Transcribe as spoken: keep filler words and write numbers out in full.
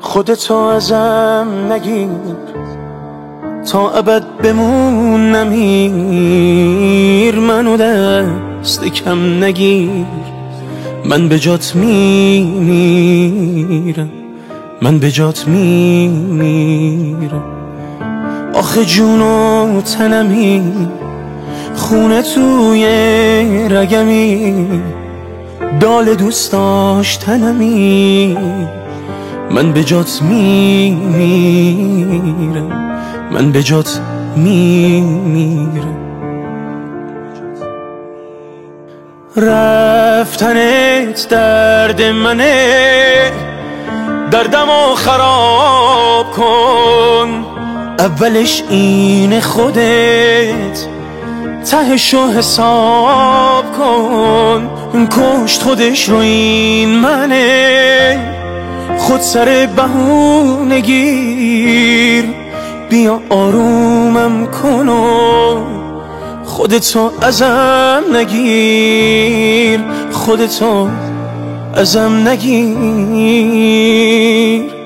خودتو ازم نگیر، تا ابد بمون نمیر. منو دست کم نگیر، من به جات میمیرم، من به جات میمیرم. آخه جون و تنمی، خونه توی رگمی، دال دوست داشتنمی. من به جات میمیرم، من به جات میمیرم. رفتنت درد منه، دردمو خراب کن. اولش این خودت، تهشو حساب کن. کشت خودش رو این منه، خود سر بهونه گیر. بیا آرومم کن و خودتو ازم نگیر، خودتو ازم نگیر.